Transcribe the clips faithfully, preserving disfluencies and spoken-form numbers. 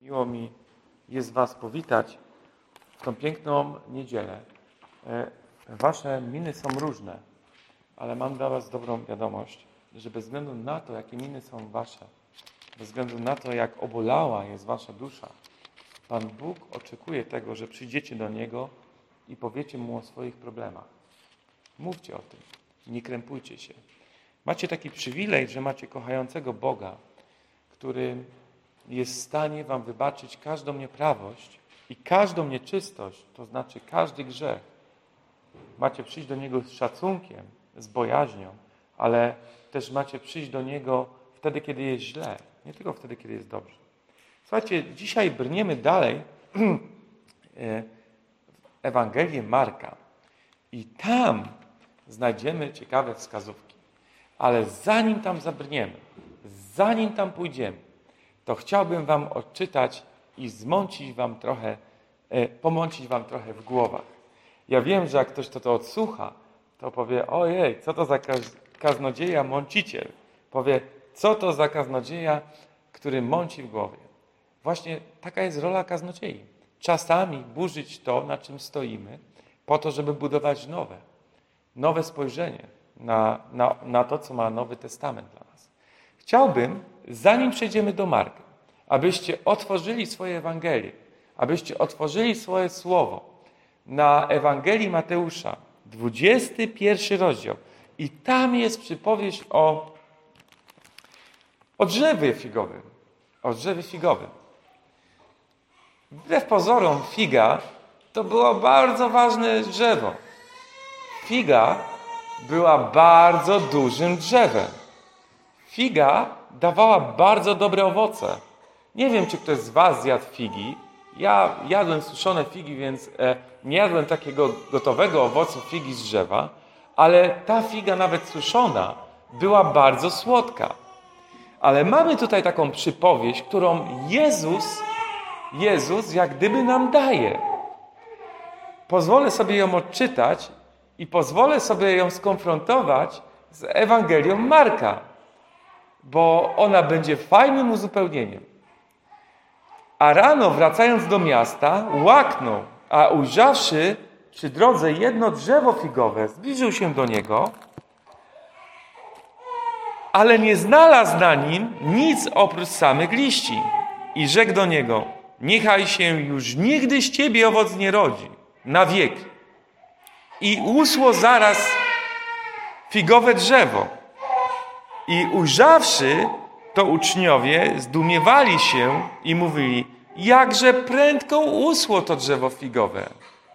Miło mi jest Was powitać w tą piękną niedzielę. Wasze miny są różne, ale mam dla Was dobrą wiadomość, że bez względu na to, jakie miny są Wasze, bez względu na to, jak obolała jest Wasza dusza, Pan Bóg oczekuje tego, że przyjdziecie do Niego i powiecie Mu o swoich problemach. Mówcie o tym, nie krępujcie się. Macie taki przywilej, że macie kochającego Boga, który jest w stanie Wam wybaczyć każdą nieprawość i każdą nieczystość, to znaczy każdy grzech. Macie przyjść do Niego z szacunkiem, z bojaźnią, ale też macie przyjść do Niego wtedy, kiedy jest źle, nie tylko wtedy, kiedy jest dobrze. Słuchajcie, dzisiaj brniemy dalej w Ewangelię Marka i tam znajdziemy ciekawe wskazówki. Ale zanim tam zabrniemy, zanim tam pójdziemy, to chciałbym Wam odczytać i zmącić Wam trochę, e, pomącić Wam trochę w głowach. Ja wiem, że jak ktoś to, to odsłucha, to powie, ojej, co to za kaz- kaznodzieja mąciciel. Powie, co to za kaznodzieja, który mąci w głowie. Właśnie taka jest rola kaznodziei. Czasami burzyć to, na czym stoimy, po to, żeby budować nowe. Nowe spojrzenie na, na, na to, co ma Nowy Testament dla nas. Chciałbym, zanim przejdziemy do Marka, abyście otworzyli swoje Ewangelie, abyście otworzyli swoje Słowo na Ewangelii Mateusza, dwudziesty pierwszy rozdział. I tam jest przypowieść o, o drzewie figowym. O drzewie figowym. Wbrew pozorom figa to było bardzo ważne drzewo. Figa była bardzo dużym drzewem. Figa dawała bardzo dobre owoce. Nie wiem, czy ktoś z Was zjadł figi. Ja jadłem suszone figi, więc e, nie jadłem takiego gotowego owocu figi z drzewa, ale ta figa, nawet suszona, była bardzo słodka. Ale mamy tutaj taką przypowieść, którą Jezus, Jezus jak gdyby nam daje. Pozwolę sobie ją odczytać i pozwolę sobie ją skonfrontować z Ewangelią Marka, bo ona będzie fajnym uzupełnieniem. A rano, wracając do miasta, łaknął, a ujrzawszy przy drodze jedno drzewo figowe, zbliżył się do niego, ale nie znalazł na nim nic oprócz samych liści. I rzekł do niego, niechaj się już nigdy z ciebie owoc nie rodzi, na wieki. I usło zaraz figowe drzewo. I ujrzawszy to uczniowie zdumiewali się i mówili, jakże prędko usło to drzewo figowe.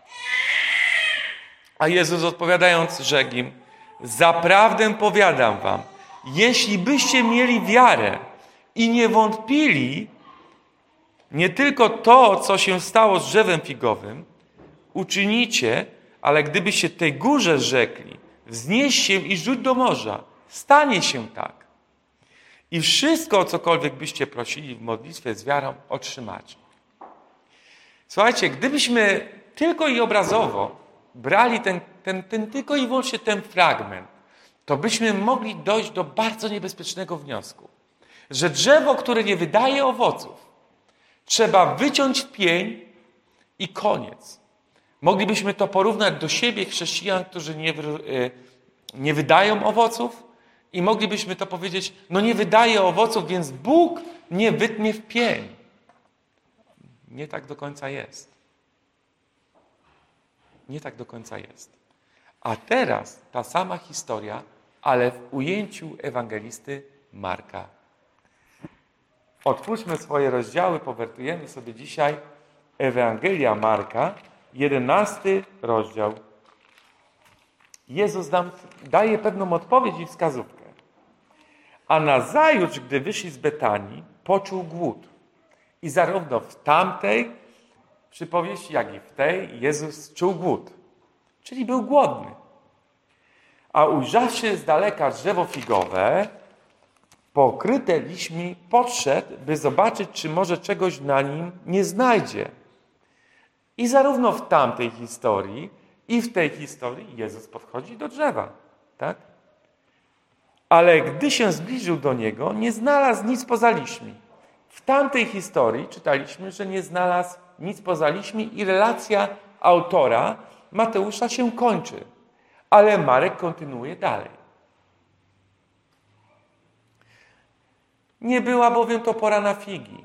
A Jezus odpowiadając rzekł im, zaprawdę powiadam wam, jeśli byście mieli wiarę i nie wątpili, nie tylko to, co się stało z drzewem figowym, uczynicie, ale gdybyście tej górze rzekli, wznieś się i rzuć do morza, stanie się tak. I wszystko, o cokolwiek byście prosili w modlitwie z wiarą, otrzymacie. Słuchajcie, gdybyśmy tylko i obrazowo brali ten, ten, ten tylko i wyłącznie ten fragment, to byśmy mogli dojść do bardzo niebezpiecznego wniosku, że drzewo, które nie wydaje owoców, trzeba wyciąć w pień i koniec. Moglibyśmy to porównać do siebie, chrześcijan, którzy nie, nie wydają owoców, i moglibyśmy to powiedzieć, no nie wydaje owoców, więc Bóg nie wytnie w pień. Nie tak do końca jest. Nie tak do końca jest. A teraz ta sama historia, ale w ujęciu ewangelisty Marka. Otwórzmy swoje rozdziały, powertujemy sobie dzisiaj Ewangelia Marka, jedenasty rozdział. Jezus nam daje pewną odpowiedź i wskazówkę. A nazajutrz, gdy wyszli z Betanii, poczuł głód. I zarówno w tamtej przypowieści, jak i w tej Jezus czuł głód. Czyli był głodny. A ujrzawszy z daleka drzewo figowe, pokryte liśćmi, podszedł, by zobaczyć, czy może czegoś na nim nie znajdzie. I zarówno w tamtej historii, i w tej historii Jezus podchodzi do drzewa. Tak? Ale gdy się zbliżył do niego, nie znalazł nic poza liśćmi. W tamtej historii czytaliśmy, że nie znalazł nic poza liśćmi i relacja autora Mateusza się kończy. Ale Marek kontynuuje dalej. Nie była bowiem to pora na figi.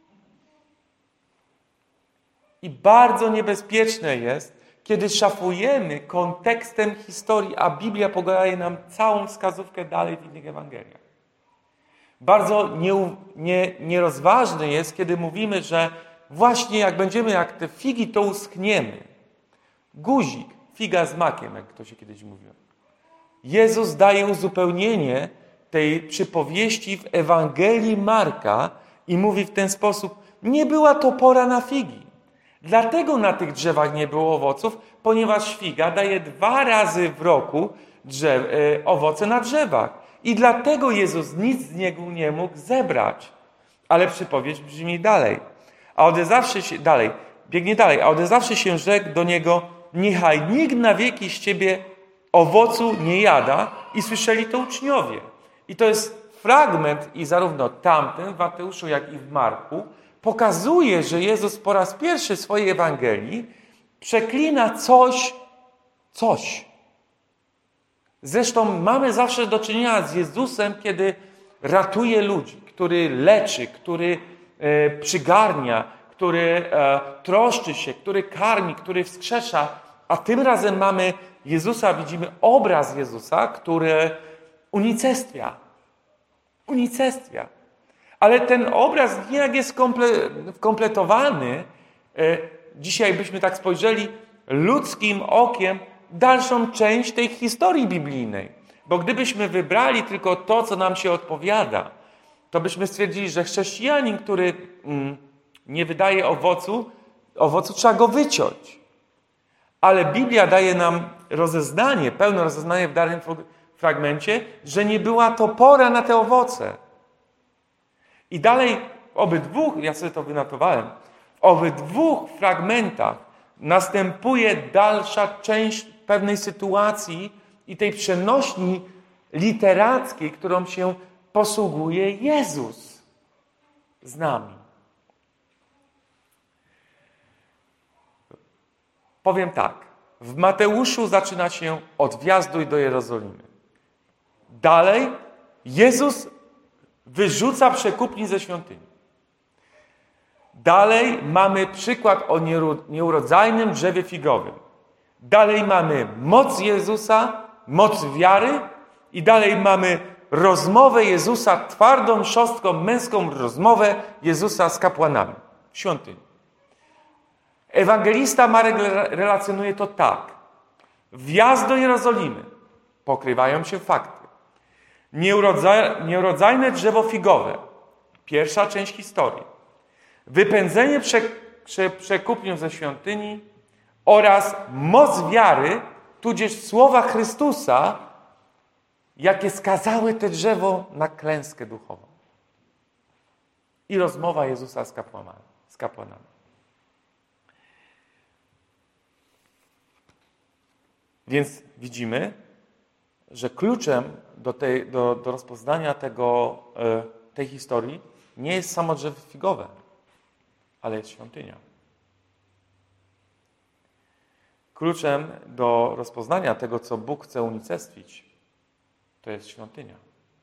I bardzo niebezpieczne jest, kiedy szafujemy kontekstem historii, a Biblia podaje nam całą wskazówkę dalej w innych Ewangeliach. Bardzo nie, nie, nierozważne jest, kiedy mówimy, że właśnie jak będziemy jak te figi, to uschniemy. Guzik, figa z makiem, jak to się kiedyś mówiło. Jezus daje uzupełnienie tej przypowieści w Ewangelii Marka i mówi w ten sposób: nie była to pora na figi. Dlatego na tych drzewach nie było owoców, ponieważ figa daje dwa razy w roku drzew, e, owoce na drzewach. I dlatego Jezus nic z niego nie mógł zebrać. Ale przypowieść brzmi dalej. A odezawszy się, dalej, biegnie dalej, a odezawszy się rzekł do niego: niechaj nikt na wieki z ciebie owocu nie jada. I słyszeli to uczniowie. I to jest fragment i zarówno tamten w Mateuszu, jak i w Marku pokazuje, że Jezus po raz pierwszy w swojej Ewangelii przeklina coś, coś. Zresztą mamy zawsze do czynienia z Jezusem, kiedy ratuje ludzi, który leczy, który e, przygarnia, który e, troszczy się, który karmi, który wskrzesza. A tym razem mamy Jezusa, widzimy obraz Jezusa, który unicestwia. Unicestwia. Ale ten obraz jak jest komple- kompletowany, e, dzisiaj byśmy tak spojrzeli ludzkim okiem, dalszą część tej historii biblijnej. Bo gdybyśmy wybrali tylko to, co nam się odpowiada, to byśmy stwierdzili, że chrześcijanin, który mm, nie wydaje owocu, owocu trzeba go wyciąć. Ale Biblia daje nam rozeznanie, pełne rozeznanie w danym fragmencie, że nie była to pora na te owoce. I dalej w obydwu, ja sobie to wynotowałem, w obydwu fragmentach następuje dalsza część pewnej sytuacji i tej przenośni literackiej, którą się posługuje Jezus z nami. Powiem tak. W Mateuszu zaczyna się od wjazdu do Jerozolimy. Dalej Jezus wyrzuca przekupni ze świątyni. Dalej mamy przykład o nieurodzajnym drzewie figowym. Dalej mamy moc Jezusa, moc wiary i dalej mamy rozmowę Jezusa, twardą, szorstką, męską rozmowę Jezusa z kapłanami w świątyni. Ewangelista Marek relacjonuje to tak. Wjazd do Jerozolimy. Pokrywają się fakty. Nieurodzaj, nieurodzajne drzewo figowe. Pierwsza część historii. Wypędzenie prze, prze, przekupniów ze świątyni oraz moc wiary, tudzież słowa Chrystusa, jakie skazały te drzewo na klęskę duchową. I rozmowa Jezusa z kapłanami. Z kapłanami. Więc widzimy, że kluczem do, tej, do, do rozpoznania tego, tej historii nie jest samo drzewo figowe, ale jest świątynia. Kluczem do rozpoznania tego, co Bóg chce unicestwić, to jest świątynia.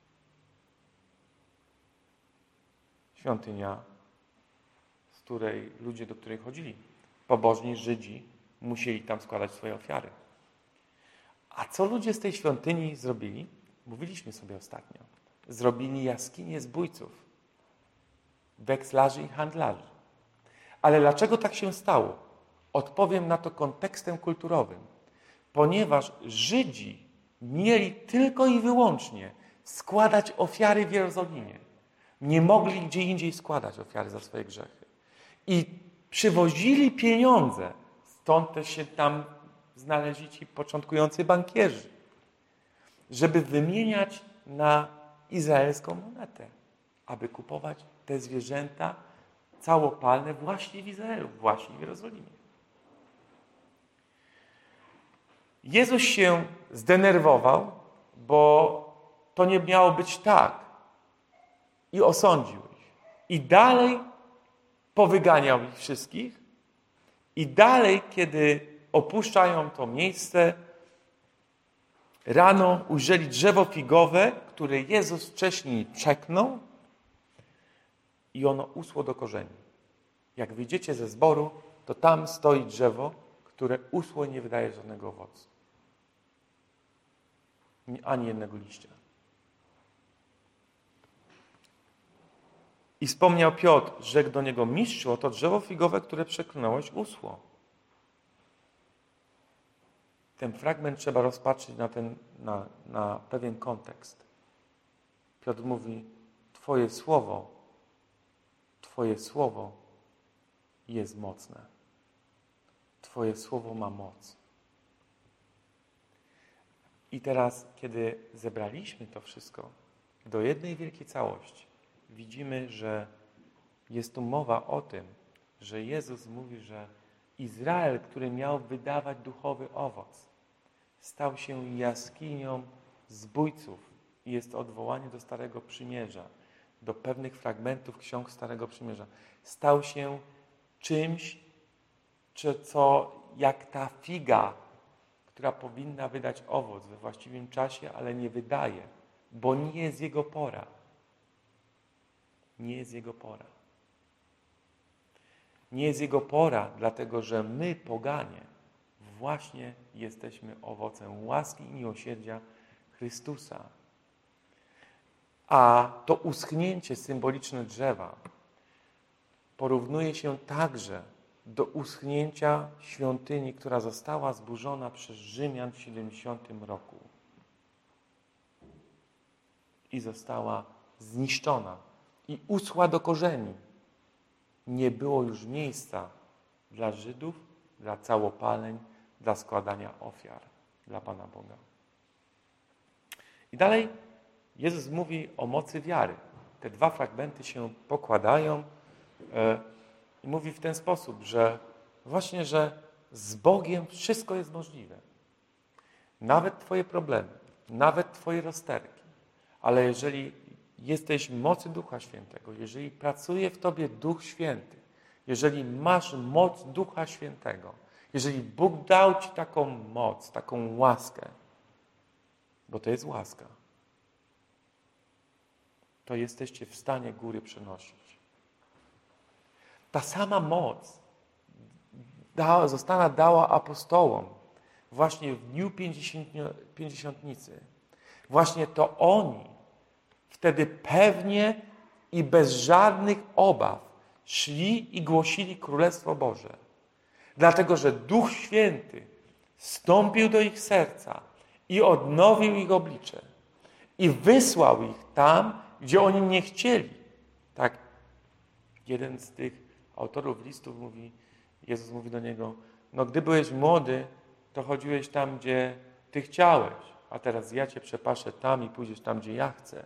Świątynia, z której ludzie, do której chodzili, pobożni Żydzi, musieli tam składać swoje ofiary. A co ludzie z tej świątyni zrobili? Mówiliśmy sobie ostatnio. Zrobili jaskinie zbójców, wekslarzy i handlarzy. Ale dlaczego tak się stało? Odpowiem na to kontekstem kulturowym. Ponieważ Żydzi mieli tylko i wyłącznie składać ofiary w Jerozolimie. Nie mogli gdzie indziej składać ofiary za swoje grzechy. I przywozili pieniądze. Stąd też się tam znaleźli ci początkujący bankierzy, żeby wymieniać na izraelską monetę, aby kupować te zwierzęta całopalne właśnie w Izraelu, właśnie w Jerozolimie. Jezus się zdenerwował, bo to nie miało być tak i osądził ich. I dalej powyganiał ich wszystkich. I dalej, kiedy opuszczają to miejsce, rano ujrzeli drzewo figowe, które Jezus wcześniej czeknął i ono uschło do korzeni. Jak wyjdziecie ze zboru, to tam stoi drzewo, które uschło i nie wydaje żadnego owocu. Ani jednego liścia. I wspomniał Piotr, rzekł do niego: mistrzu, oto drzewo figowe, które przeklnąłeś, uschło. Ten fragment trzeba rozpatrzyć na, ten, na, na pewien kontekst. Piotr mówi: Twoje słowo, Twoje słowo jest mocne. Twoje słowo ma moc. I teraz, kiedy zebraliśmy to wszystko do jednej wielkiej całości, widzimy, że jest tu mowa o tym, że Jezus mówi, że Izrael, który miał wydawać duchowy owoc, stał się jaskinią zbójców. I jest odwołanie do Starego Przymierza, do pewnych fragmentów ksiąg Starego Przymierza. Stał się czymś, co jak ta figa, która powinna wydać owoc we właściwym czasie, ale nie wydaje, bo nie jest jego pora. Nie jest jego pora. Nie jest jego pora, dlatego że my, poganie, właśnie jesteśmy owocem łaski i miłosierdzia Chrystusa. A to uschnięcie symboliczne drzewa porównuje się także do uschnięcia świątyni, która została zburzona przez Rzymian w siedemdziesiątym roku i została zniszczona i uschła do korzeni. Nie było już miejsca dla Żydów, dla całopaleń, dla składania ofiar dla Pana Boga. I dalej Jezus mówi o mocy wiary. Te dwa fragmenty się pokładają e, i mówi w ten sposób, że właśnie, że z Bogiem wszystko jest możliwe. Nawet Twoje problemy, nawet Twoje rozterki. Ale jeżeli jesteś mocy Ducha Świętego, jeżeli pracuje w Tobie Duch Święty, jeżeli masz moc Ducha Świętego, jeżeli Bóg dał Ci taką moc, taką łaskę, bo to jest łaska, to jesteście w stanie góry przenosić. Ta sama moc da, została dała apostołom właśnie w dniu pięćdziesiątnicy. Właśnie to oni wtedy pewnie i bez żadnych obaw szli i głosili Królestwo Boże. Dlatego, że Duch Święty wstąpił do ich serca i odnowił ich oblicze. I wysłał ich tam, gdzie oni nie chcieli. Tak, jeden z tych autorów listów mówi, Jezus mówi do niego: no gdy byłeś młody, to chodziłeś tam, gdzie Ty chciałeś, a teraz ja Cię przepaszę tam i pójdziesz tam, gdzie ja chcę.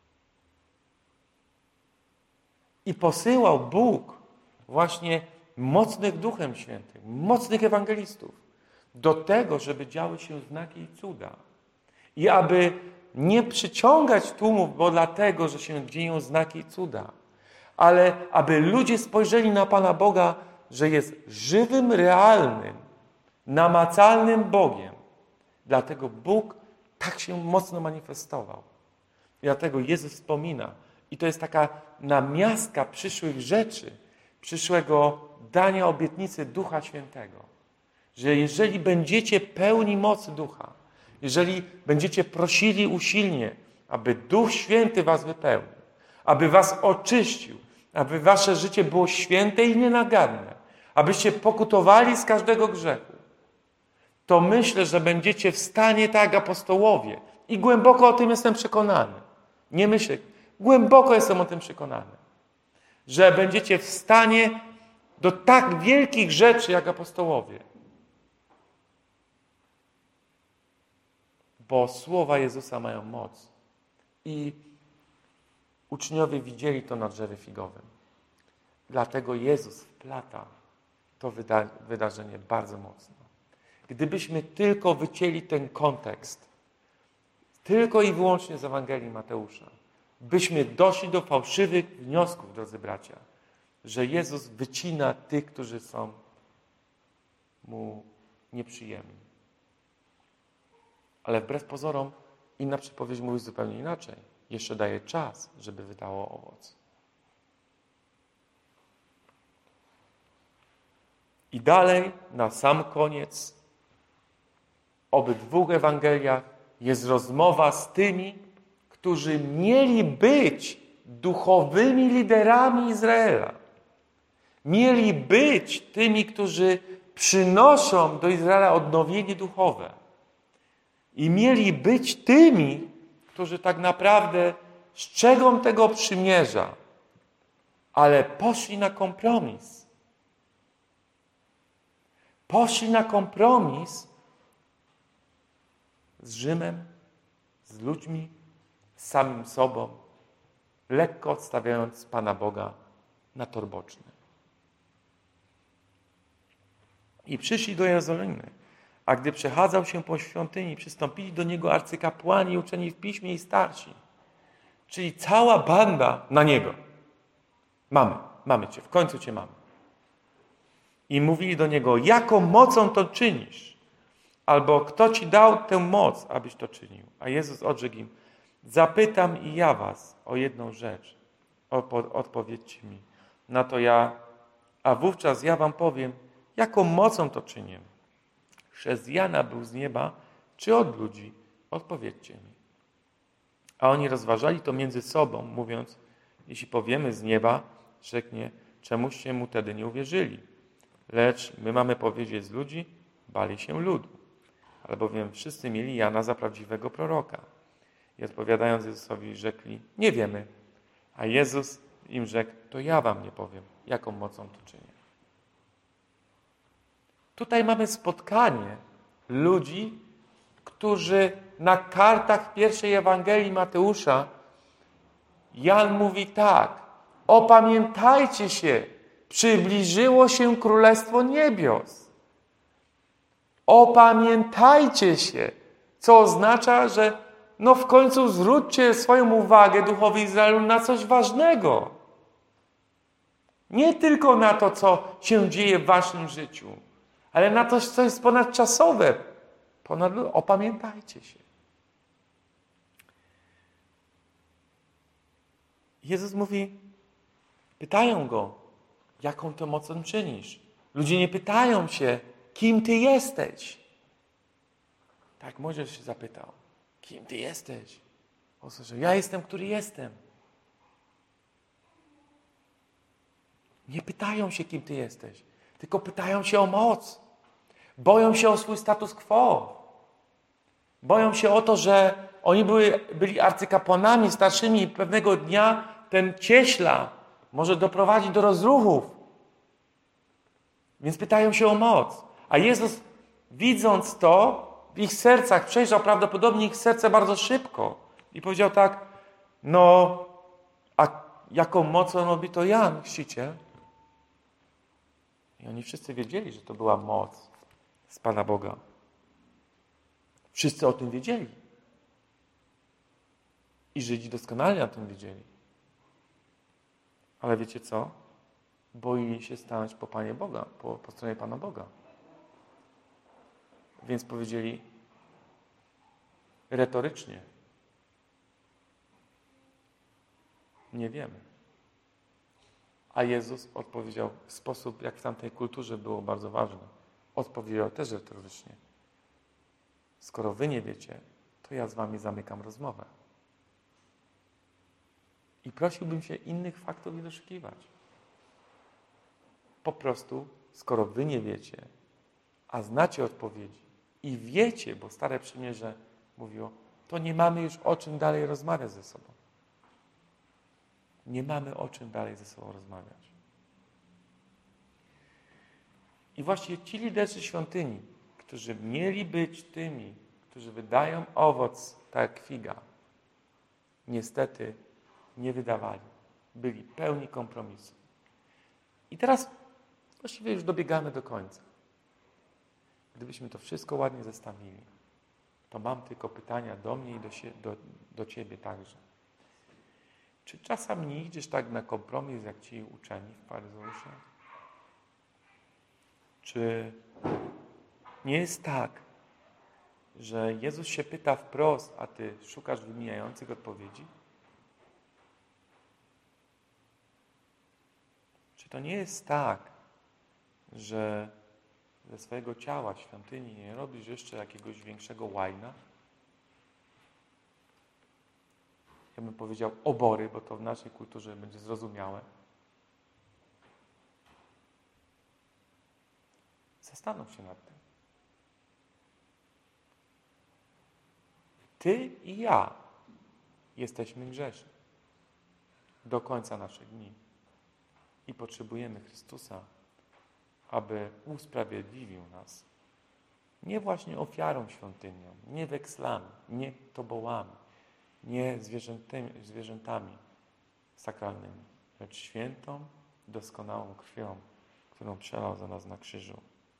I posyłał Bóg właśnie mocnych Duchem Świętym, mocnych ewangelistów do tego, żeby działy się znaki i cuda. I aby nie przyciągać tłumów, bo dlatego, że się dzieją znaki i cuda, ale aby ludzie spojrzeli na Pana Boga, że jest żywym, realnym, namacalnym Bogiem. Dlatego Bóg tak się mocno manifestował. I dlatego Jezus wspomina, i to jest taka namiastka przyszłych rzeczy, przyszłego dania obietnicy Ducha Świętego, że jeżeli będziecie pełni mocy Ducha, jeżeli będziecie prosili usilnie, aby Duch Święty was wypełnił, aby was oczyścił, aby wasze życie było święte i nienaganne, abyście pokutowali z każdego grzechu, to myślę, że będziecie w stanie tak jak apostołowie. I głęboko o tym jestem przekonany. Nie myślę, głęboko jestem o tym przekonany. Że będziecie w stanie do tak wielkich rzeczy jak apostołowie. Bo słowa Jezusa mają moc. I uczniowie widzieli to na drzewie figowym. Dlatego Jezus wplata to wyda- wydarzenie bardzo mocno. Gdybyśmy tylko wycięli ten kontekst, tylko i wyłącznie z Ewangelii Mateusza, byśmy doszli do fałszywych wniosków, drodzy bracia, że Jezus wycina tych, którzy są Mu nieprzyjemni. Ale wbrew pozorom inna przypowieść mówi zupełnie inaczej. Jeszcze daje czas, żeby wydało owoc. I dalej, na sam koniec, w obydwu Ewangeliach jest rozmowa z tymi, którzy mieli być duchowymi liderami Izraela. Mieli być tymi, którzy przynoszą do Izraela odnowienie duchowe. I mieli być tymi, którzy tak naprawdę strzegą tego przymierza, ale poszli na kompromis. Poszli na kompromis z Rzymem, z ludźmi, z samym sobą, lekko odstawiając Pana Boga na tor boczny. I przyszli do Jerozolimy, a gdy przechadzał się po świątyni, przystąpili do Niego arcykapłani, uczeni w piśmie i starsi. Czyli cała banda na Niego. Mamy, mamy Cię, w końcu Cię mamy. I mówili do Niego, jaką mocą to czynisz? Albo kto Ci dał tę moc, abyś to czynił? A Jezus odrzekł im, zapytam i ja was o jedną rzecz. Opo- odpowiedzcie mi. Na to ja, a wówczas ja wam powiem, jaką mocą to czynię. Chrzest Jana był z nieba, czy od ludzi? Odpowiedzcie mi. A oni rozważali to między sobą, mówiąc, jeśli powiemy z nieba, rzeknie, czemuście mu wtedy nie uwierzyli. Lecz my mamy powiedzieć z ludzi, bali się ludu. Albowiem wszyscy mieli Jana za prawdziwego proroka. I odpowiadając Jezusowi, rzekli, nie wiemy. A Jezus im rzekł, to ja wam nie powiem, jaką mocą to czynię. Tutaj mamy spotkanie ludzi, którzy na kartach pierwszej Ewangelii Mateusza Jan mówi tak, opamiętajcie się, przybliżyło się Królestwo Niebios. Opamiętajcie się, co oznacza, że no w końcu zwróćcie swoją uwagę, duchowi Izraelu, na coś ważnego. Nie tylko na to, co się dzieje w waszym życiu, ale na coś, co jest ponadczasowe. Ponad... Opamiętajcie się. Jezus mówi, pytają Go, jaką to mocą czynisz? Ludzie nie pytają się, kim Ty jesteś. Tak Mojżesz się zapytał, kim Ty jesteś? On powiedział, ja jestem, który jestem. Nie pytają się, kim Ty jesteś, tylko pytają się o moc. Boją się o swój status quo. Boją się o to, że oni byli, byli arcykapłanami starszymi i pewnego dnia ten cieśla może doprowadzić do rozruchów. Więc pytają się o moc. A Jezus, widząc to, w ich sercach, przejrzał prawdopodobnie ich serce bardzo szybko i powiedział tak, no, a jaką mocą robi to Jan, chrzciciel? I oni wszyscy wiedzieli, że to była moc z Pana Boga. Wszyscy o tym wiedzieli. I Żydzi doskonale o tym wiedzieli. Ale wiecie co? Boili się stanąć po Panie Boga, po, po stronie Pana Boga. Więc powiedzieli retorycznie. Nie wiemy. A Jezus odpowiedział w sposób, jak w tamtej kulturze było bardzo ważne. Odpowiedział też retorycznie. Skoro wy nie wiecie, to ja z wami zamykam rozmowę. I prosiłbym się innych faktów nie doszukiwać. Po prostu, skoro wy nie wiecie, a znacie odpowiedzi i wiecie, bo Stare Przymierze mówiło, to nie mamy już o czym dalej rozmawiać ze sobą. Nie mamy o czym dalej ze sobą rozmawiać. I właśnie ci liderzy świątyni, którzy mieli być tymi, którzy wydają owoc tak jak figa, niestety nie wydawali. Byli pełni kompromisu. I teraz właściwie już dobiegamy do końca. Gdybyśmy to wszystko ładnie zestawili, to mam tylko pytania do mnie i do, sie, do, do Ciebie także. Czy czasem nie idziesz tak na kompromis, jak ci uczeni w faryzeusze? Czy nie jest tak, że Jezus się pyta wprost, a ty szukasz wymijających odpowiedzi? Czy to nie jest tak, że ze swojego ciała, świątyni, nie robisz jeszcze jakiegoś większego łajna? Ja bym powiedział obory, bo to w naszej kulturze będzie zrozumiałe. Zastanów się nad tym. Ty i ja jesteśmy grzeszni do końca naszych dni i potrzebujemy Chrystusa, aby usprawiedliwił nas. Nie właśnie ofiarą świątynią, nie wekslami, nie tobołami, nie zwierzętami, zwierzętami sakralnymi, lecz świętą, doskonałą krwią, którą przelał za nas na krzyżu.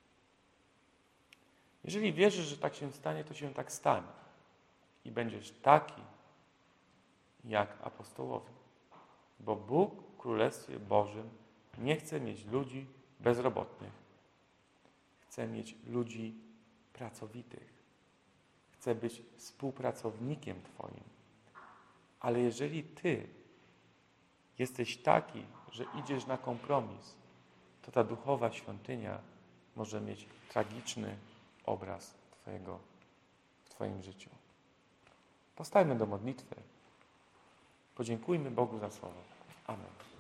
Jeżeli wierzysz, że tak się stanie, to się tak stanie. I będziesz taki, jak apostołowie. Bo Bóg w Królestwie Bożym nie chce mieć ludzi bezrobotnych. Chce mieć ludzi pracowitych. Chce być współpracownikiem Twoim. Ale jeżeli Ty jesteś taki, że idziesz na kompromis, to ta duchowa świątynia może mieć tragiczny obraz Twojego, w Twoim życiu. Powstajmy do modlitwy. Podziękujmy Bogu za słowo. Amen.